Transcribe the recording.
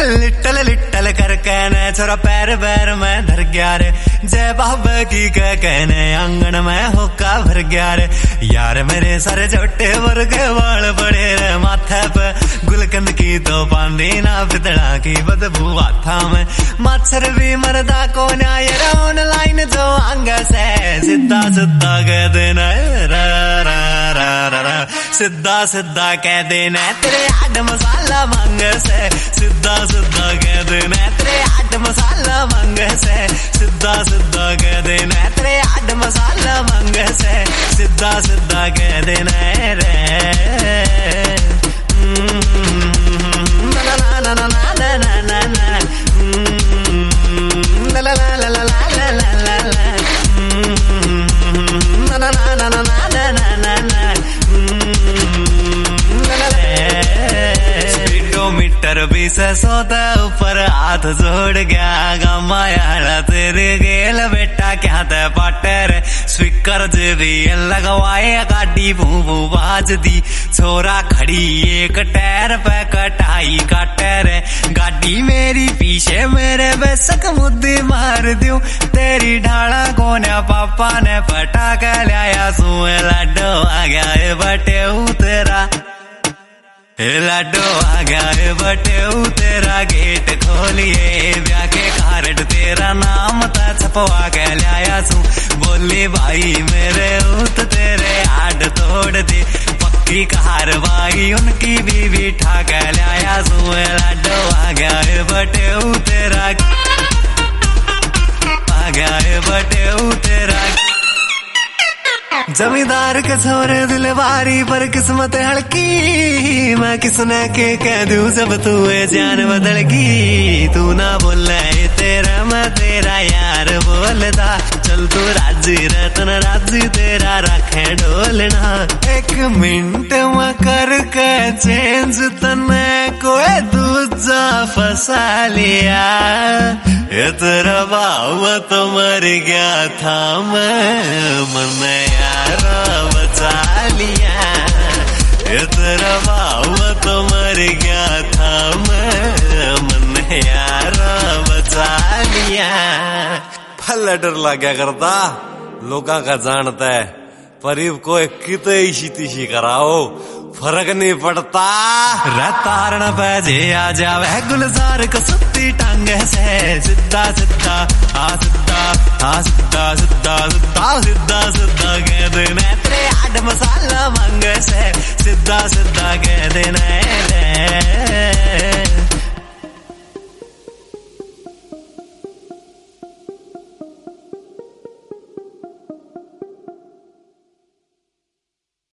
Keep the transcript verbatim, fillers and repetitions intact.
Little little कर कहने छोरा पैर पैर में धर गया रे, जय बाबा की कह कहने आंगन में होका भर गया रे। यार मेरे सारे छोटे वर्ग वाल पड़े रे माथे पे, गुलकंद की तो पांदी ना पितड़ा की बदबू हाथा में। मच्छर भी मरदा को न्याय ऑनलाइन जो अंग से, सीधा सीधा कह देना रा रा रा रा रा, सीधा सीधा कह देना तेरे आड मसाला मांग से, सीधा सीधा कह देना तेरे आड मसाला मांग से, सीधा सीधा कह देना तेरे आड मसाला मांग से, सीधा सीधा कह देना रे। ला ला ला ला ला ला ला ला, ला ला ला ला ला ला ला ला ला, ला ला ला ला ला ला ला ला ला। स्पीडोमीटर भी से सोता ऊपर हाथ जोड़ गया गमाया तेरे गेल बेटा क्या ते पाटर, स्पीकर जे भी लगवाए गाड़ी भू भू बाज दी, छोरा खड़ी एक टायर पे कटाई काटर, गाड़ी मेरी पीछे मेरे बेसक मुद्दी मार दूं, तेरी ढाला कोने पापा ने पटाखा लाया सुए लाडो आ गया बटे तेरा, लाडो आ गया बटे तेरा गेट खोलिए ब्याह के कार्ड तेरा नाम था छपवा के लाया सू, बोली भाई मेरे उत तेरे आड तोड़ दी, पक्की कार्रवाई उनकी बीवी ठा के लाया सू, लाडो आ गया बटे तेरा, आ गया बटे तेरा। जमींदार के छोरे दिलवारी पर किस्मत हड़की, मैं किसने के कह दूं जब तू है जान बदल की, तू ना बोले तेरा मैं तेरा यार बोलता, चल तू राजी रतन राजी तेरा रखे ढोलना, एक मिनट में करके चेंज तने कोई दूजा फंसा लिया, ये तेरा भाव तो मर गया था मैं मन यारा बचा लिया, ये तेरा भाव तो मर गया था मैं मन यारा बचा लिया। भले डर लग्या करता लोका का जानता है, परीब कोई किते इसी तिशी कराओ फर्क नहीं पड़ता, रतारण पे जे आ जावे गुलजार को सुत्ती टांग से, सिद्धा सिद्धा आ सिद्धा आ सिद्धा सिद्धा सिद्धा सिद्धा सिद्धा कह देना तेरे आड मसाला मांग से, सिद्धा सिद्धा कह देना